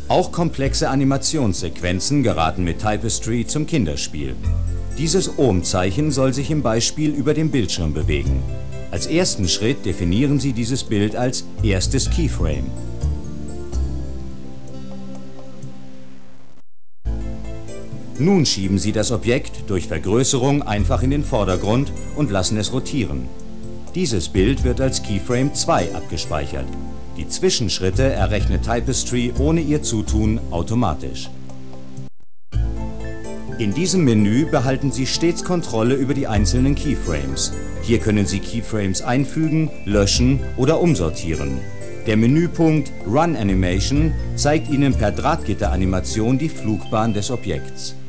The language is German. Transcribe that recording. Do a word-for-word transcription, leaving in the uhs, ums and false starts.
Auch komplexe Animationssequenzen geraten mit Typestry zum Kinderspiel. Dieses Ohmzeichen soll sich im Beispiel über dem Bildschirm bewegen. Als ersten Schritt definieren Sie dieses Bild als erstes Keyframe. Nun schieben Sie das Objekt durch Vergrößerung einfach in den Vordergrund und lassen es rotieren. Dieses Bild wird als Keyframe zwei abgespeichert. Die Zwischenschritte errechnet Typestry ohne Ihr Zutun automatisch. In diesem Menü behalten Sie stets Kontrolle über die einzelnen Keyframes. Hier können Sie Keyframes einfügen, löschen oder umsortieren. Der Menüpunkt Run Animation zeigt Ihnen per Drahtgitteranimation die Flugbahn des Objekts.